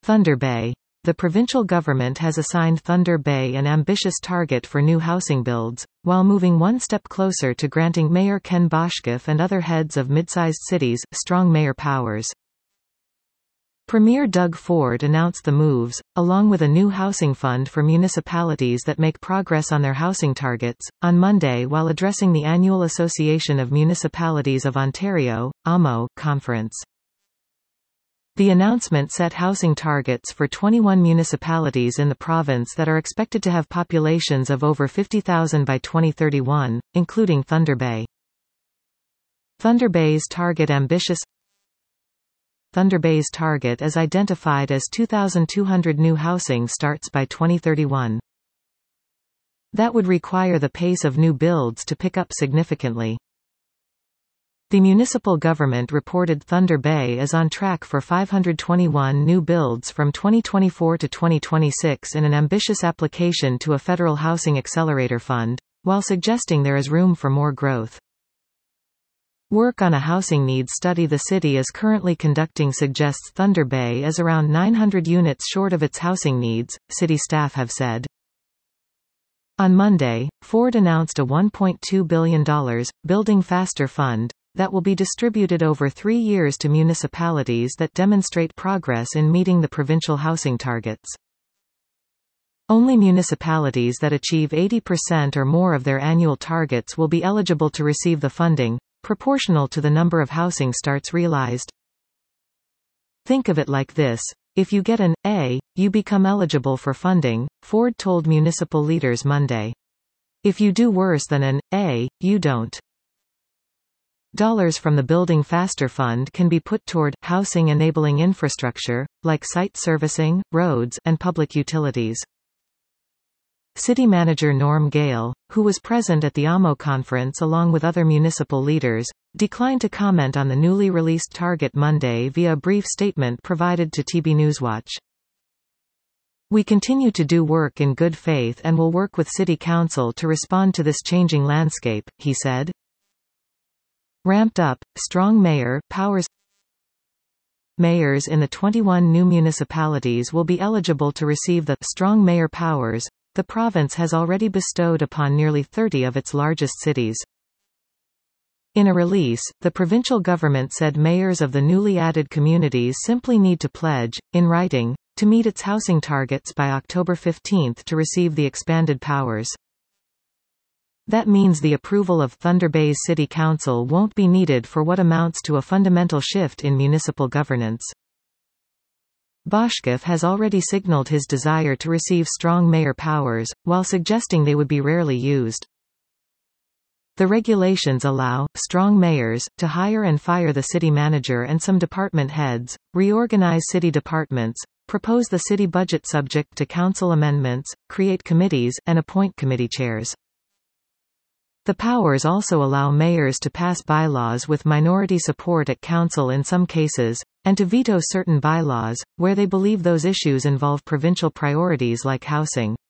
Thunder Bay. The provincial government has assigned Thunder Bay an ambitious target for new housing builds, while moving one step closer to granting Mayor Ken Boshkoff and other heads of mid-sized cities strong mayor powers. Premier Doug Ford announced the moves, along with a new housing fund for municipalities that make progress on their housing targets, on Monday while addressing the annual Association of Municipalities of Ontario (AMO) conference. The announcement set housing targets for 21 municipalities in the province that are expected to have populations of over 50,000 by 2031, including Thunder Bay. Thunder Bay's target ambitious. Thunder Bay's target is identified as 2,200 new housing starts by 2031. That would require the pace of new builds to pick up significantly. The municipal government reported Thunder Bay is on track for 521 new builds from 2024 to 2026 in an ambitious application to a federal housing accelerator fund, while suggesting there is room for more growth. Work on a housing needs study the city is currently conducting suggests Thunder Bay is around 900 units short of its housing needs, city staff have said. On Monday, Ford announced a $1.2 billion, Building Faster fund, that will be distributed over 3 years to municipalities that demonstrate progress in meeting the provincial housing targets. Only municipalities that achieve 80% or more of their annual targets will be eligible to receive the funding, proportional to the number of housing starts realized. Think of it like this: if you get an A, you become eligible for funding, Ford told municipal leaders Monday. If you do worse than an A, you don't. Dollars from the Building Faster Fund can be put toward housing-enabling infrastructure, like site servicing, roads, and public utilities. City Manager Norm Gale, who was present at the AMO conference along with other municipal leaders, declined to comment on the newly released target Monday via a brief statement provided to TB Newswatch. "We continue to do work in good faith and will work with City Council to respond to this changing landscape," he said. Ramped up, strong mayor powers. Mayors in the 21 new municipalities will be eligible to receive the strong mayor powers the province has already bestowed upon nearly 30 of its largest cities. In a release, the provincial government said mayors of the newly added communities simply need to pledge, in writing, to meet its housing targets by October 15 to receive the expanded powers. That means the approval of Thunder Bay's City Council won't be needed for what amounts to a fundamental shift in municipal governance. Boshkoff has already signaled his desire to receive strong mayor powers, while suggesting they would be rarely used. The regulations allow strong mayors to hire and fire the city manager and some department heads, reorganize city departments, propose the city budget subject to council amendments, create committees, and appoint committee chairs. The powers also allow mayors to pass bylaws with minority support at council in some cases, and to veto certain bylaws, where they believe those issues involve provincial priorities like housing.